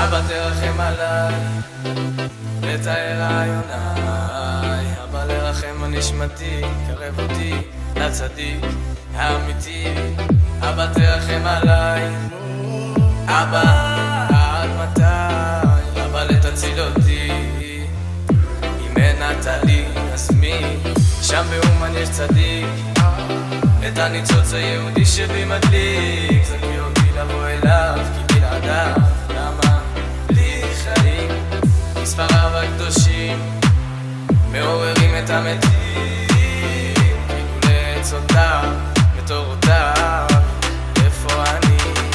אבא תרחם עליי ותאר רעיוניי, אבא לרחם על נשמתי, קרב אותי לצדיק האמיתי. אבא תרחם עליי, אבא עד מתי, אבא לתציל אותי, אם אין אתה לי אז מי? שם באומן יש צדיק, את הניצוץ היהודי שבי מדליק, זכי אותי לבוא אליו כי בלעדיו למה לי חיים? מספריו הקדושים מעוררים את המתים, כאילו לעצותיו ותורותיו. איפה אני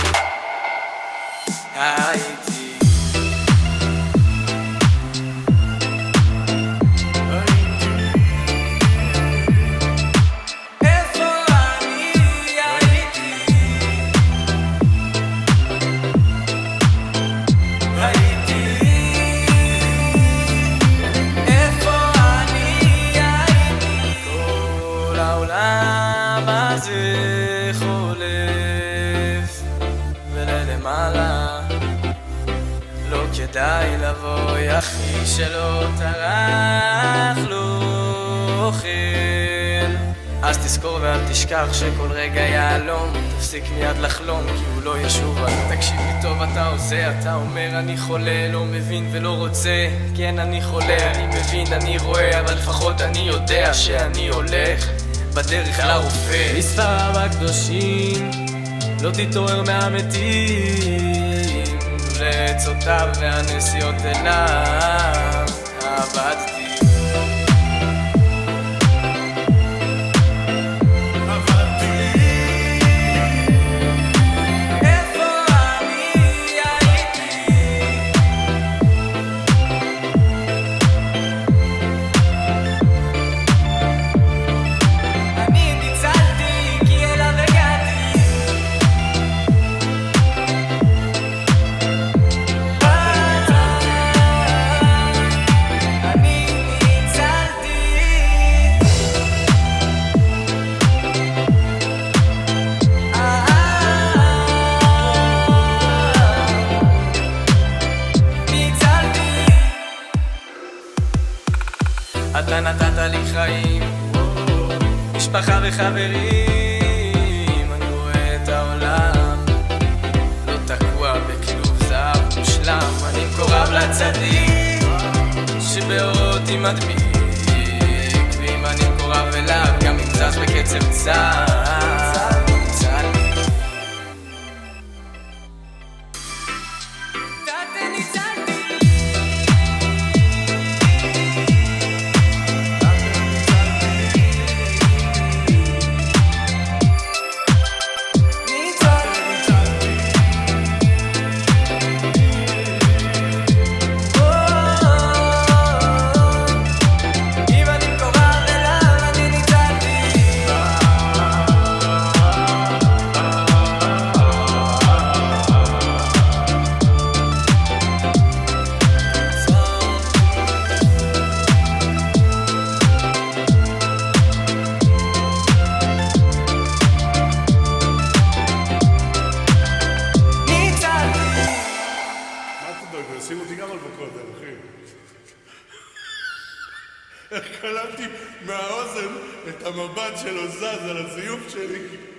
הייתי? זה חולף וללמעלה לא כדאי לבוא, יחי שלא טרח לו אוכל. אז תזכור ואל תשכח שכל רגע יעלום, תפסיק מיד לחלום כי הוא לא ישוב. אז תקשיב לי טוב, אתה עושה, אתה אומר אני חולה, לא מבין ולא רוצה. כן אני חולה, אני מבין, אני רואה, אבל לפחות אני יודע שאני הולך בדרך לרופא. מספריו הקדושים לא תתעורר מהמתים, לעצותיו והנסיעות אליו עבדתי. אתה נתת לי חיים, משפחה וחברים, אני רואה את העולם לא תקוע בכלוב זהב מושלם. אני מקורב לצדיק שבאותי מדביק, ואם אני מקורב אליו גם אם זז בקצב צד. שים אותי גם על בקודם, אחי. איך קלטתי מהאוזן את המבט שלו זז על הזיוף שלי.